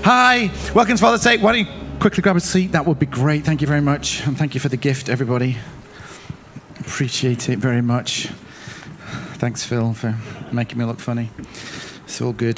Hi, welcome to Father's Day. Why don't you quickly grab a seat? That would be great. Thank you very much. And thank you for the gift, everybody. Appreciate it very much. Thanks, Phil, for making me look funny. It's all good.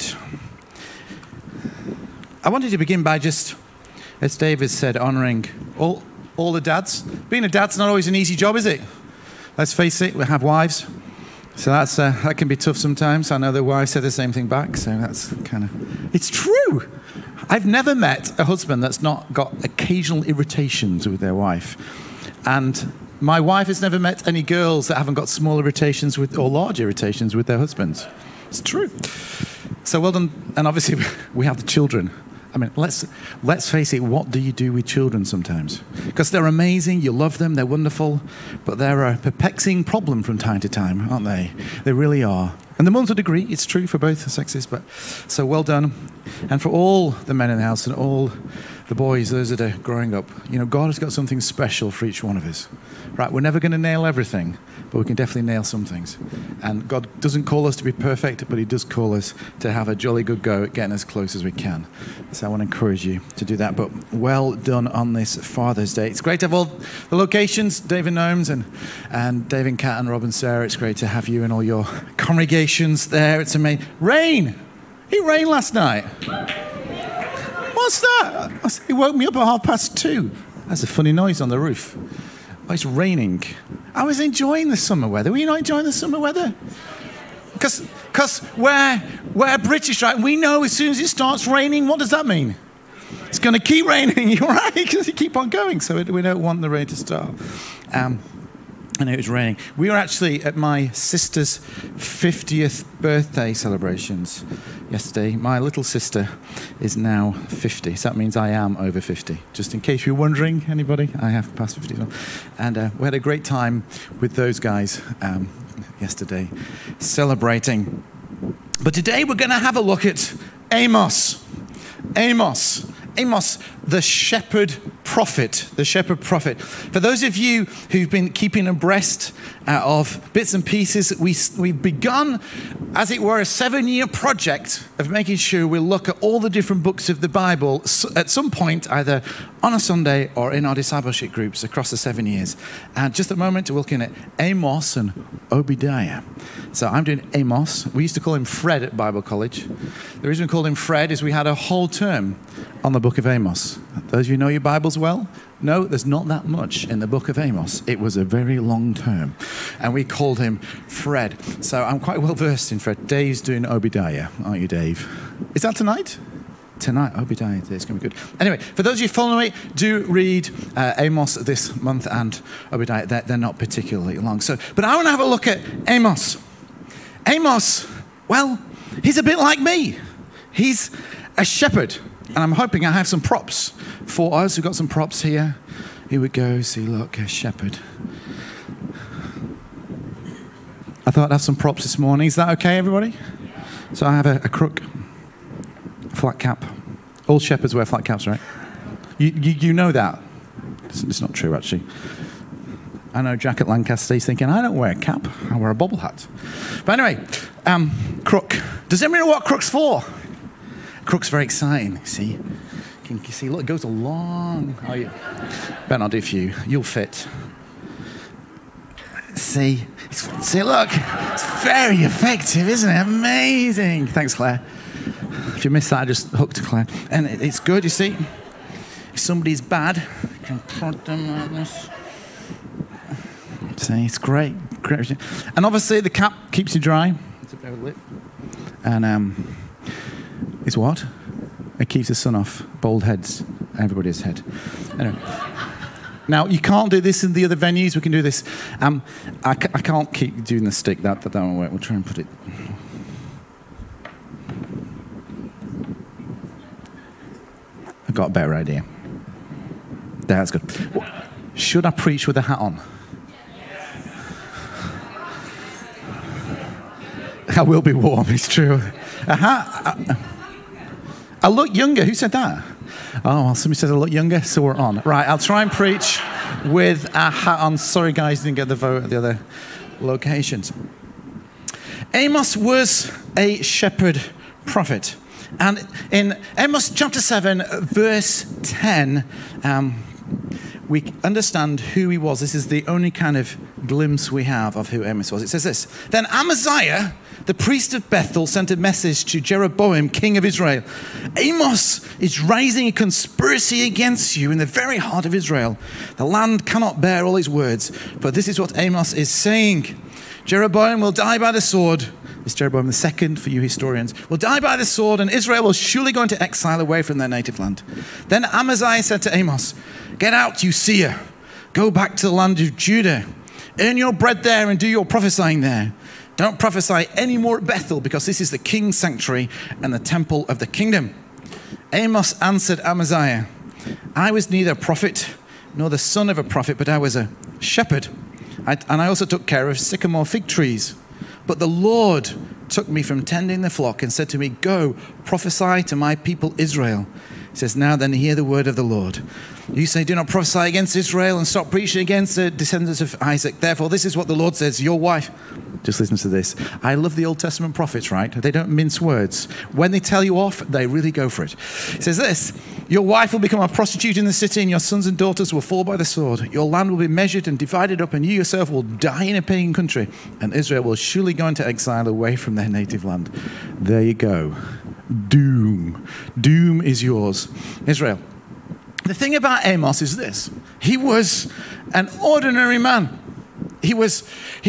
I wanted to begin by just, as David said, honouring all the dads. Being a dad's not always an easy job, is it? Let's face it, we have wives. So that can be tough sometimes. I know the wife said the same thing back, so that's kind of... It's true! I've never met a husband that's not got occasional irritations with their wife. And my wife has never met any girls that haven't got small irritations with, or large irritations with their husbands. It's true. So well done. And obviously, we have the children. I mean, let's face it, what do you do with children sometimes? Because they're amazing, you love them, they're wonderful, but they're a perplexing problem from time to time, aren't they? They really are. And the mums would agree, it's true for both sexes, but so well done. And for all the men in the house and all the boys, those that are growing up, you know, God has got something special for each one of us. Right, we're never going to nail everything, but we can definitely nail some things. And God doesn't call us to be perfect, but he does call us to have a jolly good go at getting as close as we can. So I want to encourage you to do that. But well done on this Father's Day. It's great to have all the locations, David Gnomes and Dave and Kat and Rob and Sarah. It's great to have you and all your congregations there. It's amazing. Rain! It rained last night. What's that? It woke me up at 2:30. That's a funny noise on the roof. Oh, it's raining. I was enjoying the summer weather. Were you not enjoying the summer weather? Because we're British, right? We know as soon as it starts raining, what does that mean? It's going to keep raining, you're right, because you keep on going. So we don't want the rain to start. I know it was raining. We were actually at my sister's 50th birthday celebrations yesterday. My little sister is now 50, so that means I am over 50. Just in case you're wondering, anybody, I have passed 50 as well. And we had a great time with those guys yesterday, celebrating. But today we're going to have a look at Amos. Amos, the shepherd prophet, For those of you who've been keeping abreast of bits and pieces, we've begun, as it were, a 7-year project of making sure we look at all the different books of the Bible at some point, either on a Sunday or in our discipleship groups across the 7 years. And just a moment, we're looking at Amos and Obadiah. So I'm doing Amos. We used to call him Fred at Bible College. The reason we called him Fred is we had a whole term on the book of Amos. Those of you know your Bibles well? No, there's not that much in the book of Amos. It was a very long term. And we called him Fred. So I'm quite well versed in Fred. Dave's doing Obadiah, aren't you, Dave? Is that tonight? Tonight, Obadiah. It's going to be good. Anyway, for those of you following me, do read Amos this month and Obadiah. They're not particularly long. But I want to have a look at Amos. Amos, well, he's a bit like me. He's a shepherd. And I'm hoping I have some props for us. We've got some props here. Here we go. See, look, a shepherd. I thought I'd have some props this morning. Is that okay, everybody? So I have a crook, a flat cap. All shepherds wear flat caps, right? You know that. It's not true, actually. I know Jack at Lancaster is thinking, I don't wear a cap. I wear a bobble hat. But anyway, crook. Does anybody know what crook's for? Crook's very exciting, see? Can you see? Look, it goes along. Oh, you better not do for you. You'll fit. See, look, it's very effective, isn't it? Amazing. Thanks, Claire. If you missed that, I just hooked Claire. And it's good, you see. If somebody's bad, you can prod them like this. See, it's great. And obviously, the cap keeps you dry. It's a bit of a lip. And it's what? It keeps the sun off bald heads, everybody's head. Anyway. Now, you can't do this in the other venues. We can do this. I can't keep doing the stick. That won't work. We'll try and put it... I've got a better idea. That's good. Should I preach with a hat on? I will be warm, it's true. A hat... I look younger. Who said that? Oh, well, somebody said I look younger, so we're on. Right, I'll try and preach with a hat on. Sorry, guys, didn't get the vote at the other locations. Amos was a shepherd prophet. And in Amos chapter 7, verse 10, we understand who he was. This is the only kind of glimpse we have of who Amos was. It says this: Then Amaziah, the priest of Bethel, sent a message to Jeroboam, king of Israel. Amos is raising a conspiracy against you in the very heart of Israel. The land cannot bear all his words, but this is what Amos is saying. Jeroboam will die by the sword. It's Jeroboam the second, for you historians, will die by the sword, and Israel will surely go into exile away from their native land. Then Amaziah said to Amos, get out, you seer. Go back to the land of Judah. Earn your bread there and do your prophesying there. Don't prophesy any more at Bethel, because this is the king's sanctuary and the temple of the kingdom. Amos answered Amaziah, I was neither a prophet nor the son of a prophet, but I was a shepherd. And I also took care of sycamore fig trees. But the Lord took me from tending the flock and said to me, go, prophesy to my people Israel. He says, now then, hear the word of the Lord. You say, do not prophesy against Israel and stop preaching against the descendants of Isaac. Therefore, this is what the Lord says, your wife. Just listen to this. I love the Old Testament prophets, right? They don't mince words. When they tell you off, they really go for it. It says this: your wife will become a prostitute in the city, and your sons and daughters will fall by the sword. Your land will be measured and divided up, and you yourself will die in a pagan country, and Israel will surely go into exile away from their native land. There you go. Doom. Doom is yours. Israel. The thing about Amos is this: he was an ordinary man. He was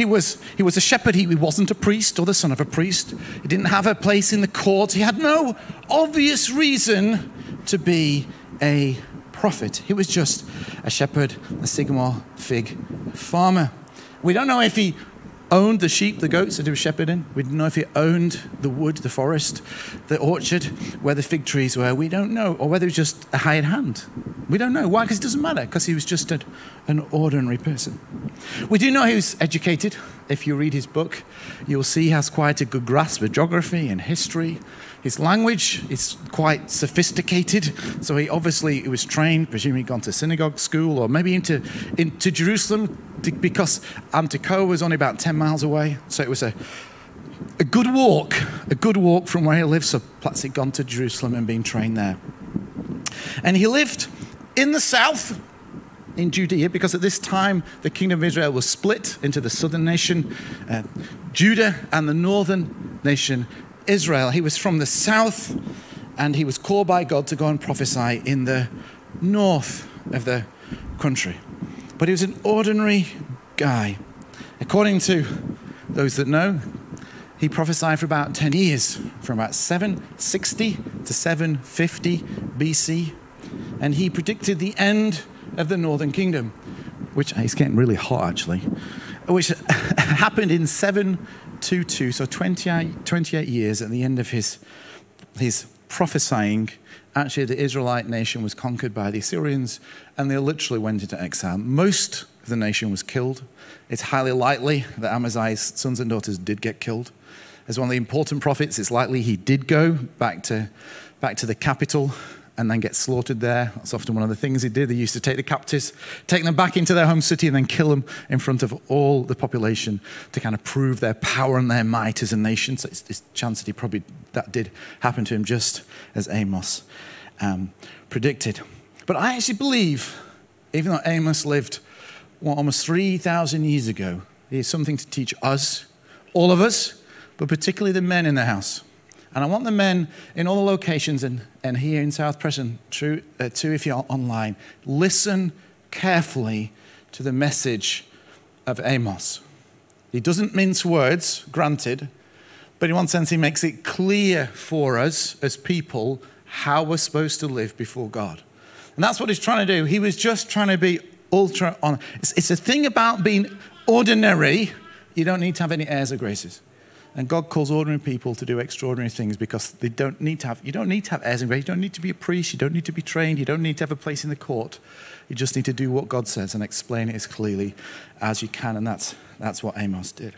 a shepherd. He wasn't a priest or the son of a priest. He didn't have a place in the court. He had no obvious reason to be a prophet. He was just a shepherd, a sycamore fig farmer. We don't know if he owned the sheep, the goats that he was shepherding. We don't know if he owned the wood, the forest, the orchard, where the fig trees were. We don't know. Or whether he was just a hired hand. We don't know. Why? Because it doesn't matter. Because he was just an ordinary person. We do know he was educated. If you read his book, you'll see he has quite a good grasp of geography and history. His language is quite sophisticated. So he obviously was trained, presumably gone to synagogue school, or maybe into Jerusalem, because Tekoa was only about 10 miles away. So it was a good walk from where he lived. So perhaps he'd gone to Jerusalem and been trained there. And he lived in the south, in Judea, because at this time the kingdom of Israel was split into the southern nation, Judah, and the northern nation, Israel. He was from the south, and he was called by God to go and prophesy in the north of the country. But he was an ordinary guy. According to those that know, he prophesied for about 10 years, from about 760 to 750 BC, and he predicted the end of the northern kingdom, which it's getting really hot actually, which happened in 722, so 28 years at the end of his prophesying. Actually, the Israelite nation was conquered by the Assyrians, and they literally went into exile. Most of the nation was killed. It's highly likely that Amaziah's sons and daughters did get killed. As one of the important prophets, it's likely he did go back to the capital and then get slaughtered there. That's often one of the things he did. They used to take the captives, take them back into their home city, and then kill them in front of all the population to kind of prove their power and their might as a nation. So it's a chance that that did happen to him, just as Amos predicted. But I actually believe, even though Amos lived almost 3,000 years ago, he has something to teach us, all of us, but particularly the men in the house. And I want the men in all the locations and here in South Preston, too, if you're online, listen carefully to the message of Amos. He doesn't mince words, granted, but in one sense he makes it clear for us as people how we're supposed to live before God. And that's what he's trying to do. He was just trying to be ultra honest. It's a thing about being ordinary. You don't need to have any airs or graces. And God calls ordinary people to do extraordinary things because you don't need to have airs and graces. You don't need to be a priest. You don't need to be trained. You don't need to have a place in the court. You just need to do what God says and explain it as clearly as you can. And that's what Amos did.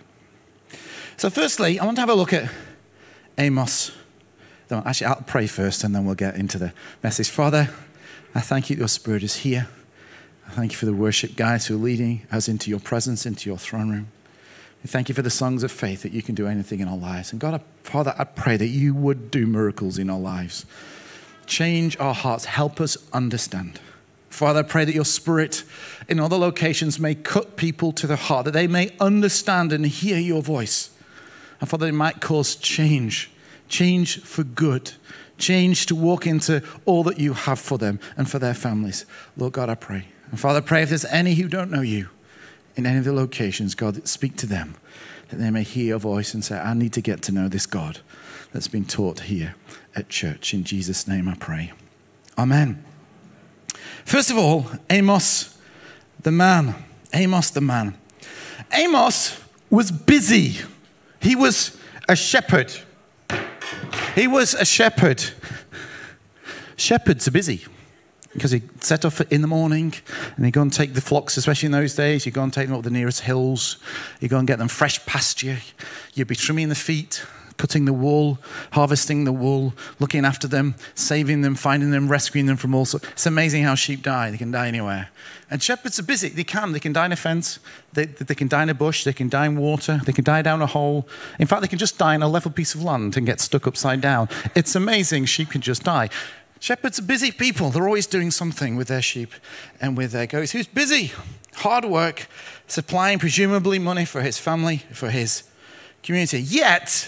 So firstly, I want to have a look at Amos. Actually, I'll pray first and then we'll get into the message. Father, I thank you that your Spirit is here. I thank you for the worship guys who are leading us into your presence, into your throne room. We thank you for the songs of faith that you can do anything in our lives. And God, Father, I pray that you would do miracles in our lives. Change our hearts. Help us understand. Father, I pray that your Spirit in other locations may cut people to the heart, that they may understand and hear your voice. And Father, it might cause change for good, change to walk into all that you have for them and for their families. Lord God, I pray. And Father, I pray if there's any who don't know you in any of the locations, God, speak to them, that they may hear your voice and say, I need to get to know this God that's been taught here at church. In Jesus' name I pray. Amen. First of all, Amos the man. Amos the man. Amos was busy. He was a shepherd. He was a shepherd. Shepherds are busy because he set off in the morning and he'd go and take the flocks, especially in those days. You'd go and take them up the nearest hills. You'd go and get them fresh pasture. You'd be trimming the feet, cutting the wool, harvesting the wool, looking after them, saving them, finding them, rescuing them from all sorts. It's amazing how sheep die. They can die anywhere. And shepherds are busy. They can die in a fence. They can die in a bush. They can die in water. They can die down a hole. In fact, they can just die in a level piece of land and get stuck upside down. It's amazing. Sheep can just die. Shepherds are busy people. They're always doing something with their sheep and with their goats. Who's busy? Hard work, supplying presumably money for his family, for his community. Yet,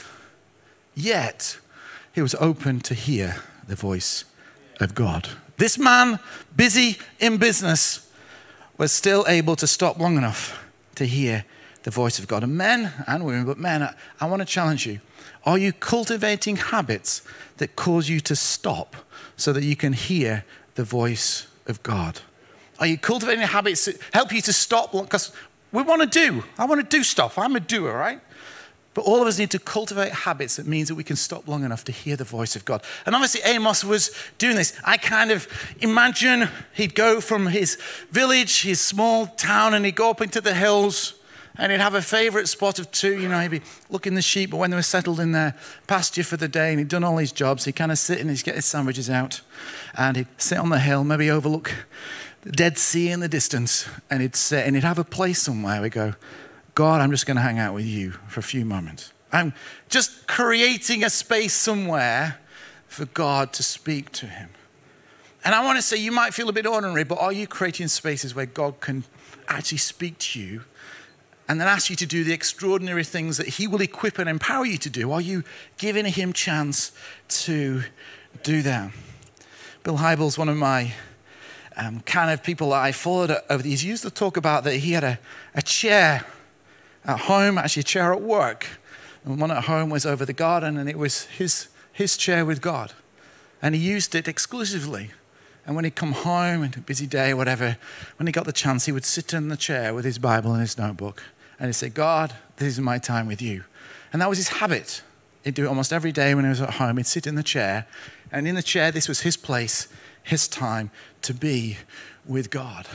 he was open to hear the voice of God. This man, busy in business, was still able to stop long enough to hear the voice of God. And men and women, but men, I want to challenge you. Are you cultivating habits that cause you to stop so that you can hear the voice of God? Are you cultivating habits that help you to stop? Because I want to do stuff. I'm a doer, right? But all of us need to cultivate habits that means that we can stop long enough to hear the voice of God. And obviously Amos was doing this. I kind of imagine he'd go from his village, his small town, and he'd go up into the hills and he'd have a favorite spot of two. You know, he'd be looking the sheep, but when they were settled in their pasture for the day and he'd done all his jobs, he'd kind of sit and he'd get his sandwiches out and he'd sit on the hill, maybe overlook the Dead Sea in the distance, and he'd sit and he'd have a place somewhere where he'd go, God, I'm just going to hang out with you for a few moments. I'm just creating a space somewhere for God to speak to him. And I want to say, you might feel a bit ordinary, but are you creating spaces where God can actually speak to you and then ask you to do the extraordinary things that he will equip and empower you to do? Are you giving him chance to do that? Bill Hybels, one of my kind of people that I followed over the years, he used to talk about that he had a chair at home, actually a chair at work. And one at home was over the garden, and it was his chair with God. And he used it exclusively. And when he'd come home, and a busy day, whatever, when he got the chance, he would sit in the chair with his Bible and his notebook. And he'd say, God, this is my time with you. And that was his habit. He'd do it almost every day when he was at home. He'd sit in the chair. And in the chair, this was his place, his time to be with God.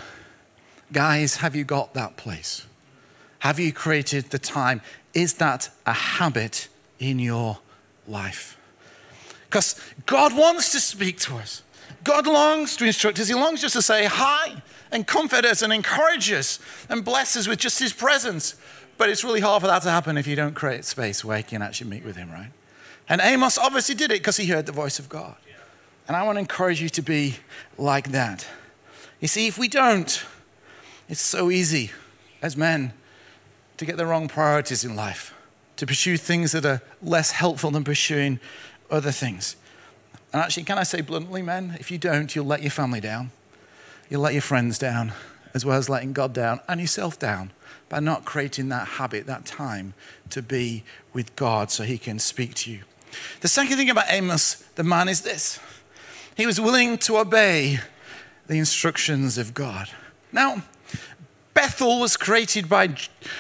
Guys, have you got that place? Have you created the time? Is that a habit in your life? Because God wants to speak to us. God longs to instruct us. He longs just to say hi and comfort us and encourage us and bless us with just his presence. But it's really hard for that to happen if you don't create space where you can actually meet with him, right? And Amos obviously did it because he heard the voice of God. And I want to encourage you to be like that. You see, if we don't, it's so easy as men to get the wrong priorities in life, to pursue things that are less helpful than pursuing other things. And actually, can I say bluntly, men, if you don't, you'll let your family down. You'll let your friends down, as well as letting God down and yourself down by not creating that habit, that time to be with God so he can speak to you. The second thing about Amos, the man, is this. He was willing to obey the instructions of God. Now, Bethel was created by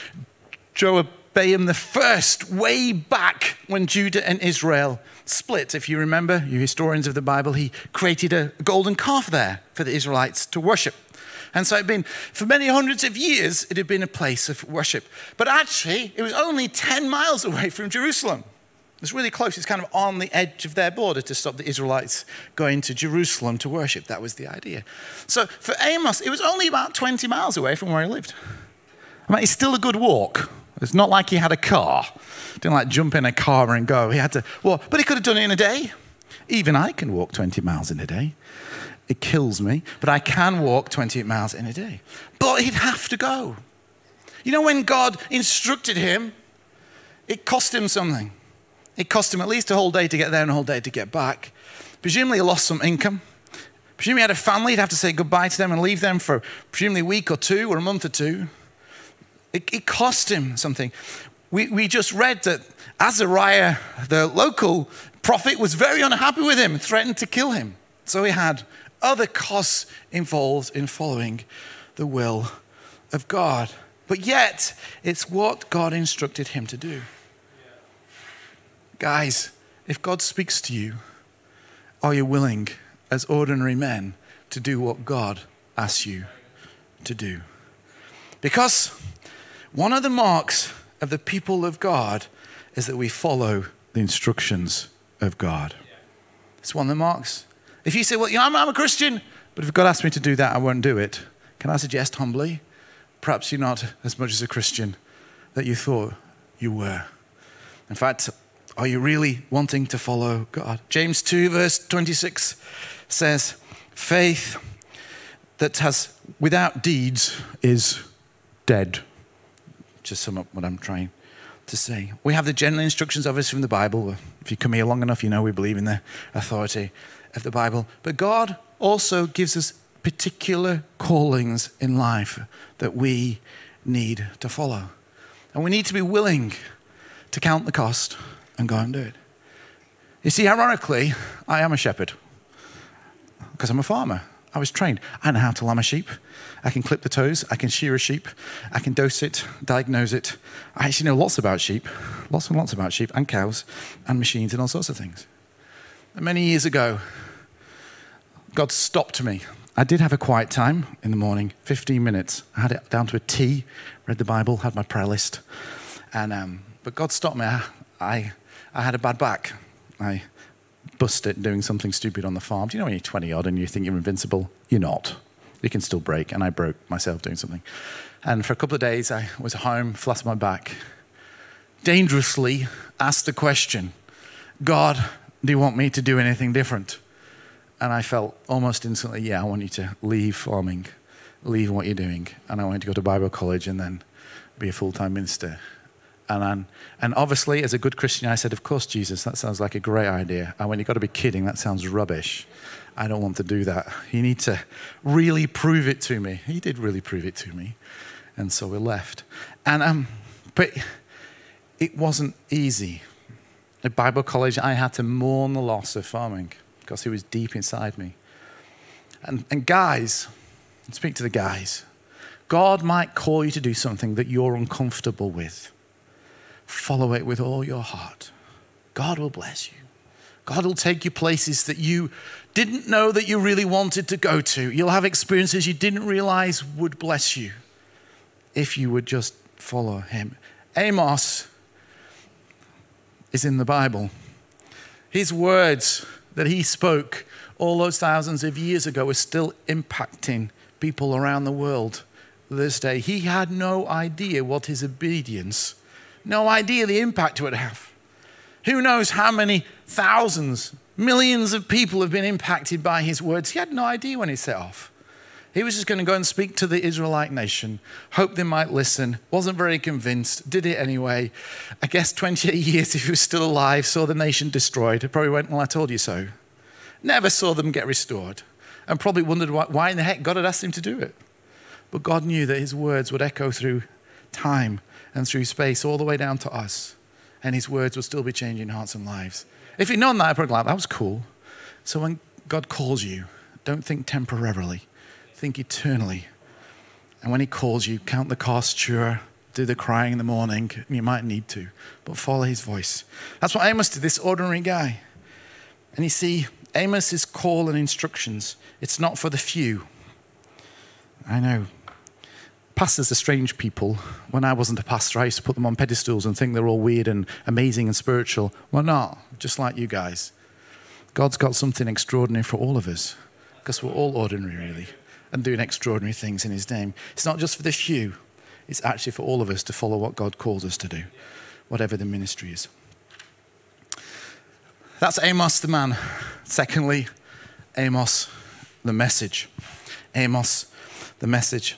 Jeroboam the first, way back when Judah and Israel split. If you remember, you historians of the Bible, he created a golden calf there for the Israelites to worship. And so for many hundreds of years, it had been a place of worship. But actually, it was only 10 miles away from Jerusalem. It's really close. It's kind of on the edge of their border to stop the Israelites going to Jerusalem to worship. That was the idea. So for Amos, it was only about 20 miles away from where he lived. I mean, it's still a good walk. It's not like he had a car. Didn't like jump in a car and go. He had to walk, but he could have done it in a day. Even I can walk 20 miles in a day. It kills me, but I can walk 28 miles in a day. But he'd have to go. You know, when God instructed him, it cost him something. It cost him at least a whole day to get there and a whole day to get back. Presumably he lost some income. Presumably he had a family. He'd have to say goodbye to them and leave them for presumably a week or two or a month or two. It cost him something. We just read that Azariah, the local prophet, was very unhappy with him and threatened to kill him. So he had other costs involved in following the will of God. But yet, it's what God instructed him to do. Guys, if God speaks to you, are you willing, as ordinary men, to do what God asks you to do? Because one of the marks of the people of God is that we follow the instructions of God. It's one of the marks. If you say, well, I'm a Christian, but if God asks me to do that, I won't do it. Can I suggest humbly, perhaps you're not as much as a Christian that you thought you were. In fact, are you really wanting to follow God? James 2 verse 26 says, faith that has without deeds is dead. Just sum up what I'm trying to say. We have the general instructions obviously from the Bible. If you come here long enough, you know we believe in the authority of the Bible. But God also gives us particular callings in life that we need to follow. And we need to be willing to count the cost and go and do it. You see, ironically, I am a shepherd because I'm a farmer. I was trained. I know how to lamb a sheep. I can clip the toes. I can shear a sheep. I can dose it, diagnose it. I actually know lots about sheep, lots and lots about sheep and cows and machines and all sorts of things. And many years ago, God stopped me. I did have a quiet time in the morning, 15 minutes. I had it down to a T, read the Bible, had my prayer list. But God stopped me. I had a bad back. I busted doing something stupid on the farm. Do you know when you're 20 odd and you think you're invincible? You're not. You can still break, and I broke myself doing something. And for a couple of days, I was home, flat on my back, dangerously asked the question, God, do you want me to do anything different? And I felt almost instantly, yeah, I want you to leave farming, leave what you're doing. And I wanted to go to Bible college and then be a full-time minister. And obviously, as a good Christian, I said, of course, Jesus, that sounds like a great idea. And when you've got to be kidding, that sounds rubbish. I don't want to do that. You need to really prove it to me. He did really prove it to me. And so we left. But it wasn't easy. At Bible college, I had to mourn the loss of farming because it was deep inside me. And guys, speak to the guys, God might call you to do something that you're uncomfortable with. Follow it with all your heart. God will bless you. God will take you places that you didn't know that you really wanted to go to. You'll have experiences you didn't realize would bless you if you would just follow him. Amos is in the Bible. His words that he spoke all those thousands of years ago are still impacting people around the world this day. He had no idea what his obedience, no idea the impact it would have. Who knows how many thousands, millions of people have been impacted by his words. He had no idea when he set off. He was just going to go and speak to the Israelite nation, hope they might listen, wasn't very convinced, did it anyway. I guess 28 years if he was still alive, saw the nation destroyed. He probably went, well, I told you so. Never saw them get restored. And probably wondered why in the heck God had asked him to do it. But God knew that his words would echo through time and through space all the way down to us. And his words will still be changing hearts and lives. If he'd known that, I'd probably like, that was cool. So when God calls you, don't think temporarily, think eternally. And when he calls you, count the cost, sure, do the crying in the morning, you might need to, but follow his voice. That's what Amos did, this ordinary guy. And you see, Amos's call and instructions, it's not for the few. I know. Pastors are strange people. When I wasn't a pastor, I used to put them on pedestals and think they're all weird and amazing and spiritual. We're not, just like you guys. God's got something extraordinary for all of us because we're all ordinary, really, and doing extraordinary things in his name. It's not just for the few. It's actually for all of us to follow what God calls us to do, whatever the ministry is. That's Amos the man. Secondly, Amos the message. Amos the message.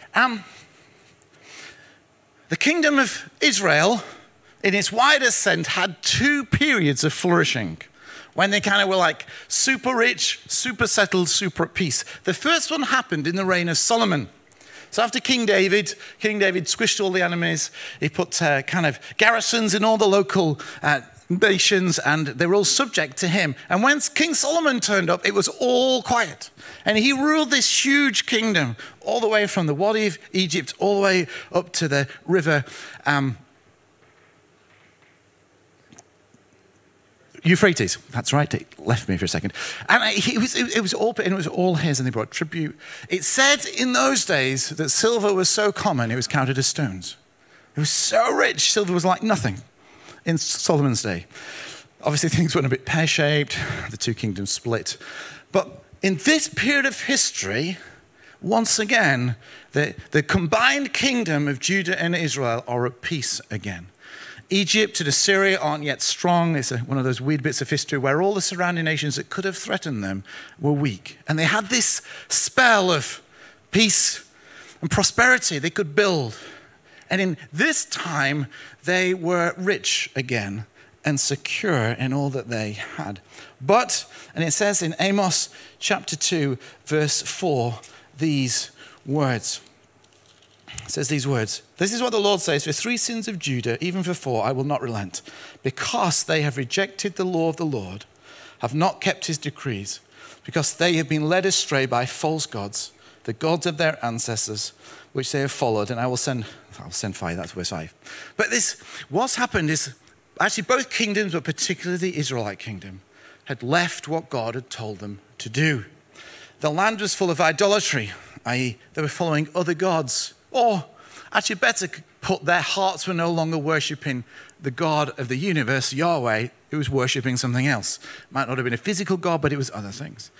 The kingdom of Israel, in its widest sense, had two periods of flourishing when they kind of were like super rich, super settled, super at peace. The first one happened in the reign of Solomon. So after King David squished all the enemies. He put kind of garrisons in all the local nations, and they were all subject to him. And when King Solomon turned up, it was all quiet. And he ruled this huge kingdom all the way from the Wadi of Egypt all the way up to the river Euphrates. That's right, it left me for a second. And it was all his, and they brought tribute. It said in those days that silver was so common, it was counted as stones. It was so rich, silver was like nothing in Solomon's day. Obviously, things went a bit pear-shaped. The two kingdoms split. But in this period of history, once again, the combined kingdom of Judah and Israel are at peace again. Egypt and Assyria aren't yet strong. It's one of those weird bits of history where all the surrounding nations that could have threatened them were weak. And they had this spell of peace and prosperity they could build. And in this time, they were rich again and secure in all that they had. But, and it says in Amos chapter 2, verse 4, these words. It says these words. This is what the Lord says, for 3 sins of Judah, even for 4, I will not relent, because they have rejected the law of the Lord, have not kept his decrees, because they have been led astray by false gods, the gods of their ancestors, which they have followed, and I'll send fire, that's verse 5. But what's happened is, actually both kingdoms, but particularly the Israelite kingdom, had left what God had told them to do. The land was full of idolatry, i.e. they were following other gods. Or, actually better put, their hearts were no longer worshipping the God of the universe, Yahweh. It was worshipping something else. Might not have been a physical God, but it was other things.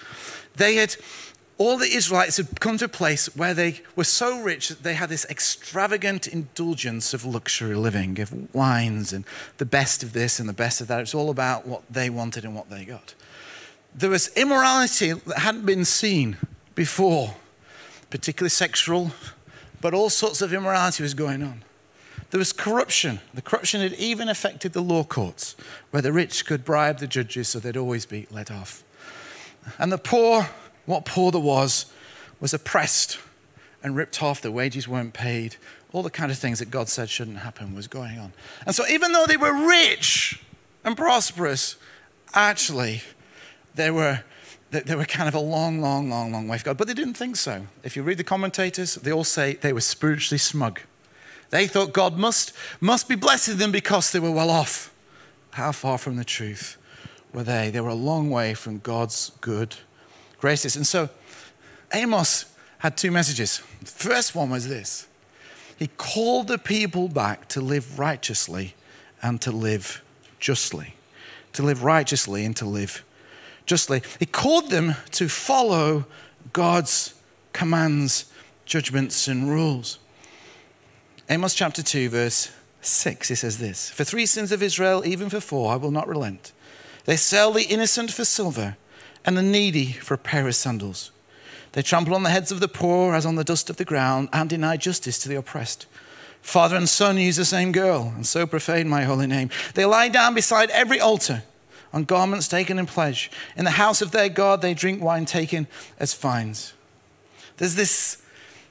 All the Israelites had come to a place where they were so rich that they had this extravagant indulgence of luxury living, of wines and the best of this and the best of that. It was all about what they wanted and what they got. There was immorality that hadn't been seen before, particularly sexual, but all sorts of immorality was going on. There was corruption. The corruption had even affected the law courts, where the rich could bribe the judges so they'd always be let off. And the poor, what poor there was oppressed and ripped off. The wages weren't paid. All the kind of things that God said shouldn't happen was going on. And so even though they were rich and prosperous, actually, they were kind of a long, long, long, long way from God. But they didn't think so. If you read the commentators, they all say they were spiritually smug. They thought God must be blessing them because they were well off. How far from the truth were they? They were a long way from God's good graces. And so Amos had 2 messages. The first one was this. He called the people back to live righteously and to live justly. To live righteously and to live justly. He called them to follow God's commands, judgments, and rules. Amos chapter 2, verse 6, he says this, for 3 sins of Israel, even for 4, I will not relent. They sell the innocent for silver and the needy for a pair of sandals. They trample on the heads of the poor as on the dust of the ground and deny justice to the oppressed. Father and son use the same girl and so profane my holy name. They lie down beside every altar on garments taken in pledge. In the house of their God, they drink wine taken as fines. There's this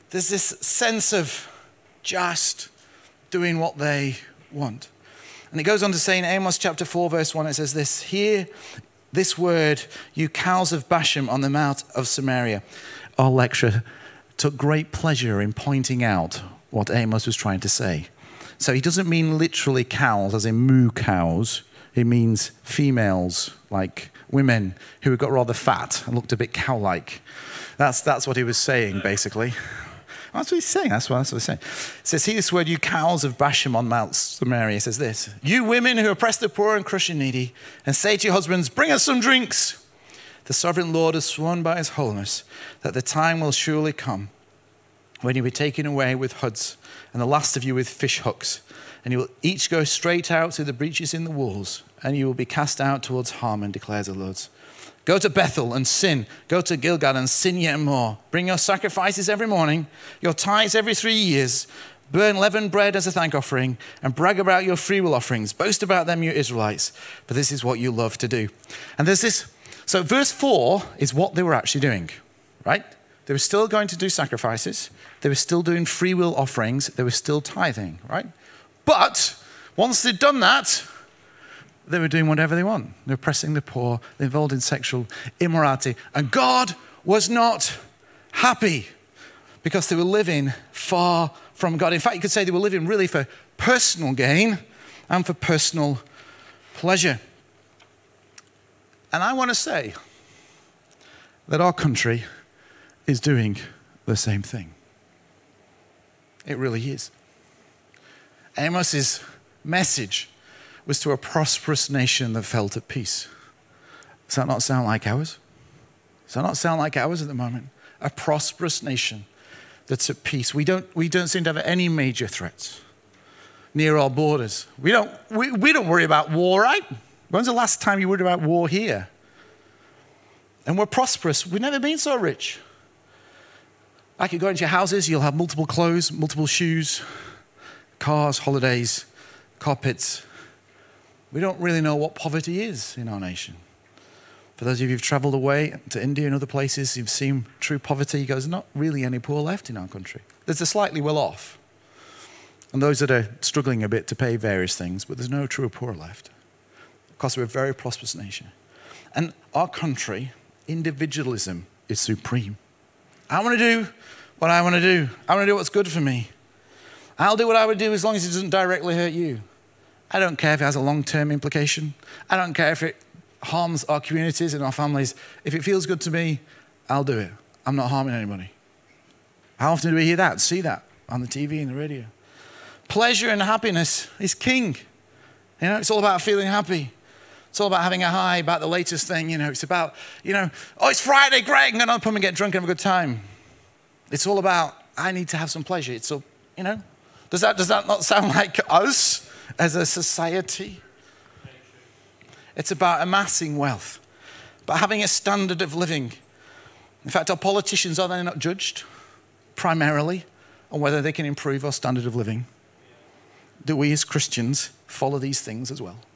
sense of just doing what they want. And it goes on to say in Amos chapter 4, verse 1, it says this, hear this word, you cows of Bashan on the mount of Samaria. Our lecturer took great pleasure in pointing out what Amos was trying to say. So he doesn't mean literally cows, as in moo cows. He means females, like women who got rather fat and looked a bit cow-like. That's what he was saying, basically. That's what he's saying. That's what he's saying. It says, hear this word, you cows of Bashan on Mount Samaria. It says this, you women who oppress the poor and crush the needy, and say to your husbands, bring us some drinks. The sovereign Lord has sworn by his holiness that the time will surely come when you'll be taken away with hoods, and the last of you with fish hooks. And you will each go straight out through the breaches in the walls, and you will be cast out towards Harmon, declares the Lord. Go to Bethel and sin. Go to Gilgal and sin yet more. Bring your sacrifices every morning, your tithes every 3 years. Burn leavened bread as a thank offering, and brag about your freewill offerings. Boast about them, you Israelites, for this is what you love to do. And there's this. So verse 4 is what they were actually doing, right? They were still going to do sacrifices. They were still doing free will offerings. They were still tithing, right? But once they'd done that, they were doing whatever they want. They were oppressing the poor. They were involved in sexual immorality. And God was not happy because they were living far from God. In fact, you could say they were living really for personal gain and for personal pleasure. And I want to say that our country is doing the same thing. It really is. Amos's message was to a prosperous nation that felt at peace. Does that not sound like ours? Does that not sound like ours at the moment? A prosperous nation that's at peace. We don't seem to have any major threats near our borders. We don't worry about war, right? When's the last time you worried about war here? And we're prosperous. We've never been so rich. I could go into your houses, you'll have multiple clothes, multiple shoes, cars, holidays, carpets. We don't really know what poverty is in our nation. For those of you who've traveled away to India and other places, you've seen true poverty. There's not really any poor left in our country. There's the slightly well off, and those that are struggling a bit to pay various things, but there's no true poor left. Because we're a very prosperous nation. And our country, individualism is supreme. I want to do what I want to do. I want to do what's good for me. I'll do what I would do as long as it doesn't directly hurt you. I don't care if it has a long-term implication. I don't care if it harms our communities and our families. If it feels good to me, I'll do it. I'm not harming anybody. How often do we hear that, see that on the TV and the radio? Pleasure and happiness is king. You know, it's all about feeling happy. It's all about having a high about the latest thing. You know, it's about, oh, it's Friday, great, I'm going to pub and get drunk and have a good time. It's all about, I need to have some pleasure. It's all, does that not sound like us as a society? It's about amassing wealth, about having a standard of living. In fact, our politicians, are they not judged primarily on whether they can improve our standard of living? Do we as Christians follow these things as well?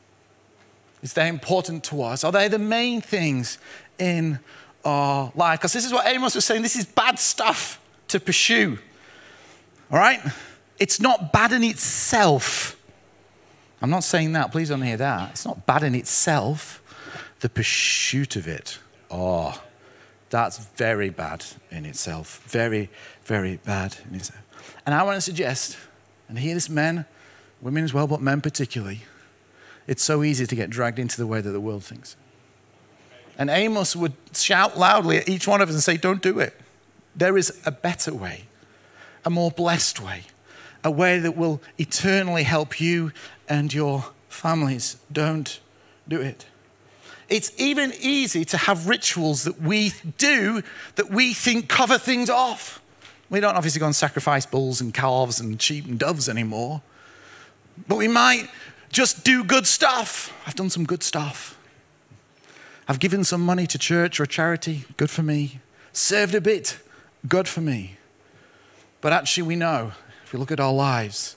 Is they important to us? Are they the main things in our life? Because this is what Amos was saying. This is bad stuff to pursue. All right? It's not bad in itself. I'm not saying that. Please don't hear that. It's not bad in itself. The pursuit of it. Oh, that's very bad in itself. Very, very bad in itself. And I want to suggest, and hear this, men, women as well, but men particularly, it's so easy to get dragged into the way that the world thinks. And Amos would shout loudly at each one of us and say, don't do it. There is a better way, a more blessed way, a way that will eternally help you and your families. Don't do it. It's even easy to have rituals that we do that we think cover things off. We don't obviously go and sacrifice bulls and calves and sheep and doves anymore. But we might just do good stuff. I've done some good stuff. I've given some money to church or charity. Good for me. Served a bit. Good for me. But actually we know, if we look at our lives,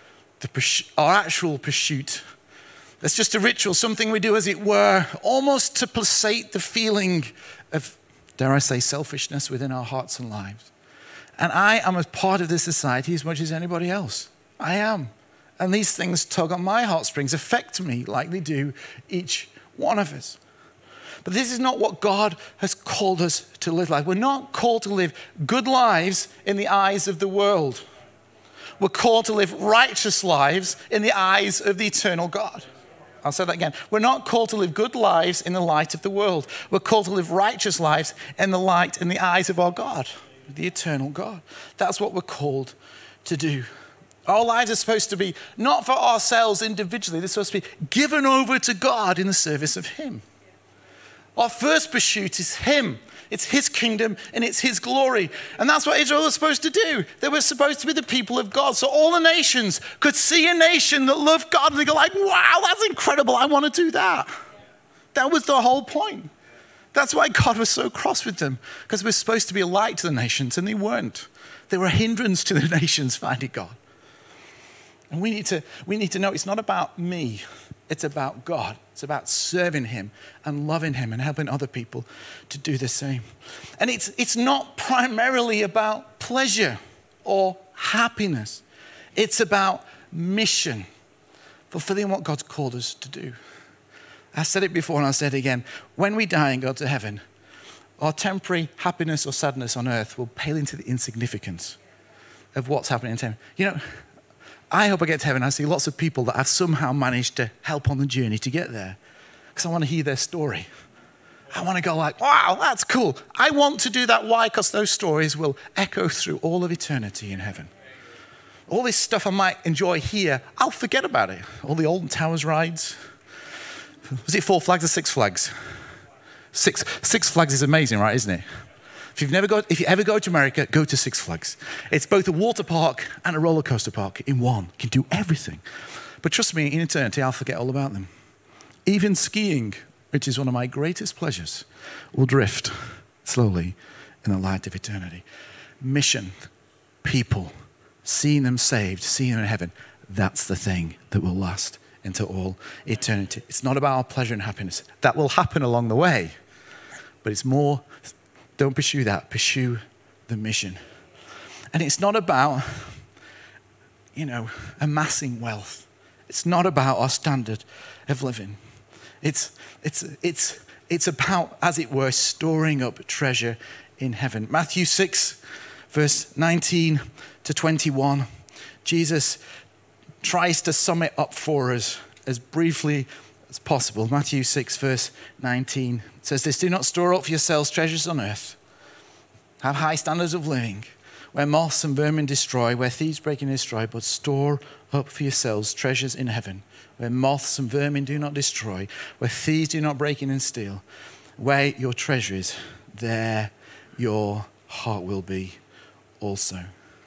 our actual pursuit, it's just a ritual, something we do as it were, almost to placate the feeling of, dare I say, selfishness within our hearts and lives. And I am a part of this society as much as anybody else. I am. And these things tug on my heartstrings, affect me like they do each one of us. But this is not what God has called us to live like. We're not called to live good lives in the eyes of the world. We're called to live righteous lives in the eyes of the eternal God. I'll say that again. We're not called to live good lives in the light of the world. We're called to live righteous lives in the light, in the eyes of our God, the eternal God. That's what we're called to do. Our lives are supposed to be not for ourselves individually. They're supposed to be given over to God in the service of Him. Our first pursuit is Him. It's his kingdom and it's his glory. And that's what Israel was supposed to do. They were supposed to be the people of God. So all the nations could see a nation that loved God and they go like, wow, that's incredible. I want to do that. That was the whole point. That's why God was so cross with them, because they were supposed to be a light to the nations and they weren't. They were a hindrance to the nations finding God. And we need to know it's not about me. It's about God. It's about serving him and loving him and helping other people to do the same. And it's not primarily about pleasure or happiness. It's about mission, fulfilling what God's called us to do. I said it before and I'll say it again. When we die and go to heaven, our temporary happiness or sadness on earth will pale into the insignificance of what's happening in heaven. You know, I hope I get to heaven. I see lots of people that I've somehow managed to help on the journey to get there, because I want to hear their story. I want to go like, wow, that's cool. I want to do that. Why? Because those stories will echo through all of eternity in heaven. All this stuff I might enjoy here, I'll forget about it. All the Alton Towers rides. Was it 4 Flags or 6 Flags? Six Flags is amazing, right, isn't it? If you ever go to America, go to Six Flags. It's both a water park and a roller coaster park in one. You can do everything. But trust me, in eternity, I'll forget all about them. Even skiing, which is one of my greatest pleasures, will drift slowly in the light of eternity. Mission, people, seeing them saved, seeing them in heaven, that's the thing that will last into all eternity. It's not about our pleasure and happiness. That will happen along the way. But it's more, don't pursue that. Pursue the mission. And it's not about, amassing wealth. It's not about our standard of living. It's about, as it were, storing up treasure in heaven. Matthew 6, verse 19 to 21, Jesus tries to sum it up for us as briefly as possible. Matthew 6, verse 19 says this: do not store up for yourselves treasures on earth. Have high standards of living, where moths and vermin destroy, where thieves break in and destroy, but store up for yourselves treasures in heaven, where moths and vermin do not destroy, where thieves do not break in and steal. Where your treasure is, there your heart will be also.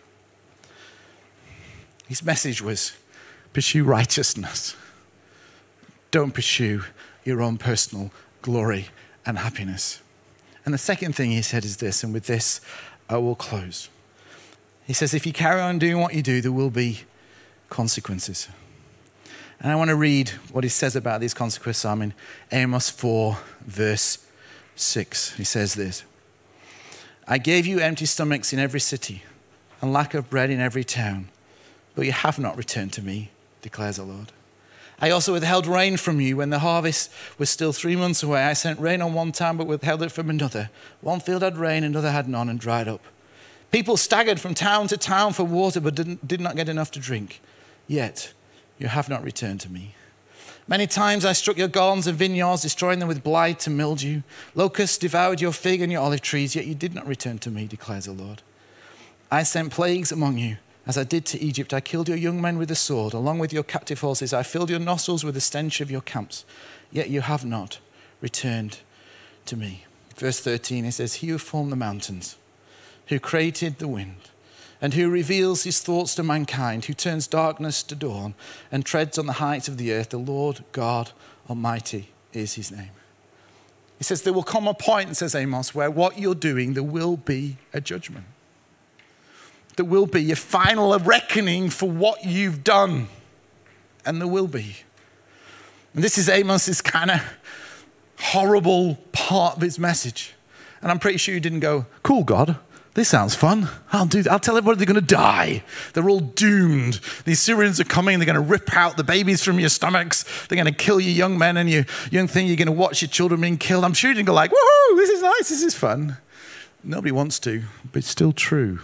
His message was, pursue righteousness. Don't pursue your own personal glory and happiness. And the second thing he said is this, and with this I will close. He says, if you carry on doing what you do, there will be consequences. And I want to read what he says about these consequences. I'm in Amos 4, verse 6. He says this: I gave you empty stomachs in every city and lack of bread in every town, but you have not returned to me, declares the Lord. I also withheld rain from you when the harvest was still 3 months away. I sent rain on one town, but withheld it from another. One field had rain, another had none, and dried up. People staggered from town to town for water, but did not get enough to drink. Yet you have not returned to me. Many times I struck your gardens and vineyards, destroying them with blight and mildew. Locusts devoured your fig and your olive trees, yet you did not return to me, declares the Lord. I sent plagues among you, as I did to Egypt. I killed your young men with the sword. Along with your captive horses, I filled your nostrils with the stench of your camps. Yet you have not returned to me. Verse 13, it says, he who formed the mountains, who created the wind, and who reveals his thoughts to mankind, who turns darkness to dawn and treads on the heights of the earth, the Lord God Almighty is his name. He says there will come a point, says Amos, where what you're doing, there will be a judgment. There will be a final reckoning for what you've done. And there will be. And this is Amos's kind of horrible part of his message. And I'm pretty sure you didn't go, cool, God, this sounds fun. I'll tell everybody they're going to die. They're all doomed. The Assyrians are coming. They're going to rip out the babies from your stomachs. They're going to kill your young men and your young thing. You're going to watch your children being killed. I'm sure you didn't go like, woohoo, this is nice. This is fun. Nobody wants to, but it's still true.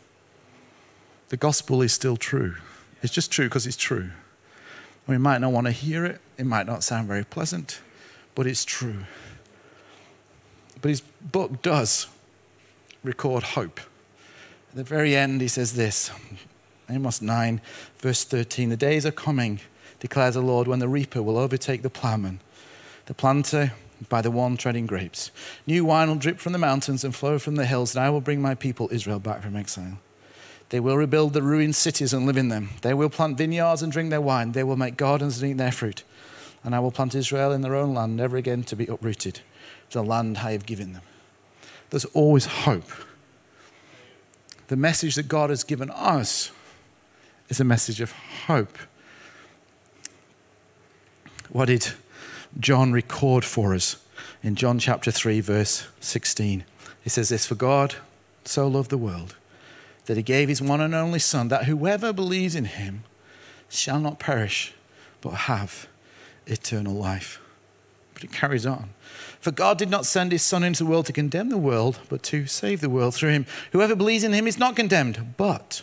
The gospel is still true. It's just true because it's true. We might not want to hear it. It might not sound very pleasant, but it's true. But his book does record hope. At the very end, he says this, Amos 9, verse 13, the days are coming, declares the Lord, when the reaper will overtake the plowman, the planter by the one treading grapes. New wine will drip from the mountains and flow from the hills, and I will bring my people Israel back from exile. They will rebuild the ruined cities and live in them. They will plant vineyards and drink their wine. They will make gardens and eat their fruit. And I will plant Israel in their own land, never again to be uprooted, to the land I have given them. There's always hope. The message that God has given us is a message of hope. What did John record for us in John chapter 3, verse 16? He says this, "For God so loved the world that he gave his one and only Son, that whoever believes in him shall not perish, but have eternal life." But it carries on. "For God did not send his Son into the world to condemn the world, but to save the world through him. Whoever believes in him is not condemned, but,"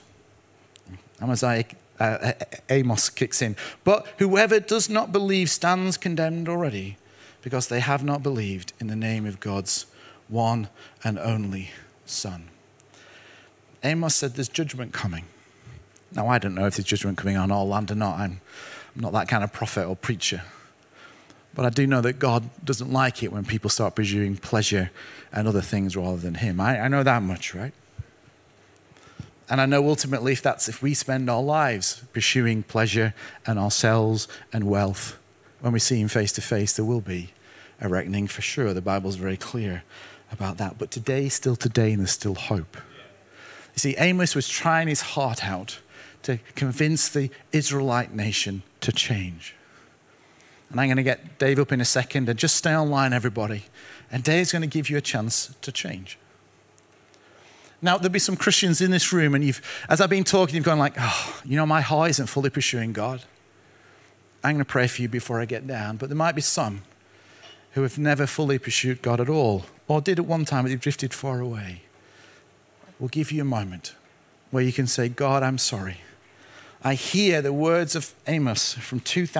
Amos kicks in, "but whoever does not believe stands condemned already, because they have not believed in the name of God's one and only Son." Amos said there's judgment coming. Now, I don't know if there's judgment coming on our land or not. I'm not that kind of prophet or preacher. But I do know that God doesn't like it when people start pursuing pleasure and other things rather than him. I know that much, right? And I know ultimately if we spend our lives pursuing pleasure and ourselves and wealth, when we see him face to face, there will be a reckoning for sure. The Bible's very clear about that. But today, still today, and there's still hope. You see, Amos was trying his heart out to convince the Israelite nation to change. And I'm going to get Dave up in a second, and just stay online, everybody. And Dave's going to give you a chance to change. Now, there'll be some Christians in this room, and as I've been talking, you've gone like, "Oh, my heart isn't fully pursuing God." I'm going to pray for you before I get down. But there might be some who have never fully pursued God at all, or did at one time, but they've drifted far away. We'll give you a moment where you can say, "God, I'm sorry. I hear the words of Amos from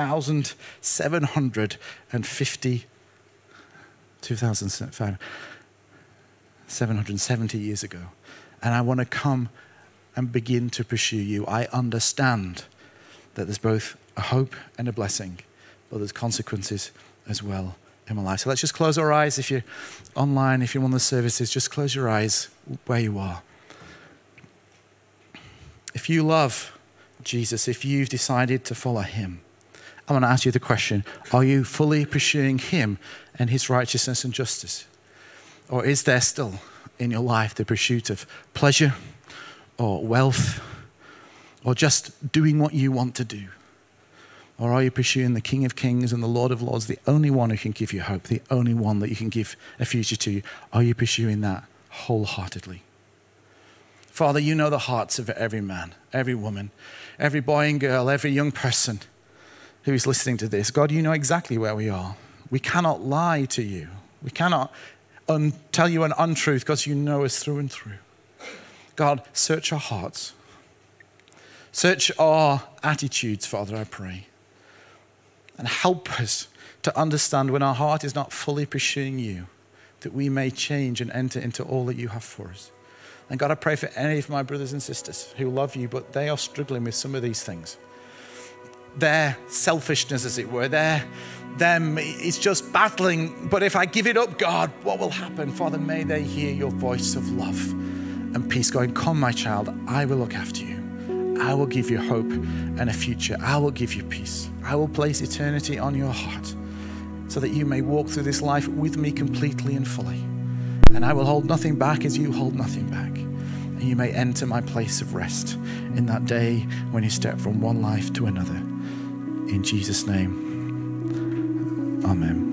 770 years ago. And I want to come and begin to pursue you. I understand that there's both a hope and a blessing, but there's consequences as well in my life." So let's just close our eyes. If you're online, if you're in one of the services, just close your eyes where you are. If you love Jesus, if you've decided to follow him, I want to ask you the question, are you fully pursuing him and his righteousness and justice? Or is there still in your life the pursuit of pleasure or wealth or just doing what you want to do? Or are you pursuing the King of Kings and the Lord of Lords, the only one who can give you hope, the only one that you can give a future to? Are you pursuing that wholeheartedly? Father, you know the hearts of every man, every woman, every boy and girl, every young person who is listening to this. God, you know exactly where we are. We cannot lie to you. We cannot tell you an untruth because you know us through and through. God, search our hearts. Search our attitudes, Father, I pray. And help us to understand when our heart is not fully pursuing you, that we may change and enter into all that you have for us. And God, I pray for any of my brothers and sisters who love you, but they are struggling with some of these things. Their selfishness, as it were, them is just battling. But if I give it up, God, what will happen? Father, may they hear your voice of love and peace going, "Come, my child, I will look after you. I will give you hope and a future. I will give you peace. I will place eternity on your heart so that you may walk through this life with me completely and fully. And I will hold nothing back as you hold nothing back. And you may enter my place of rest in that day when you step from one life to another. In Jesus' name, amen.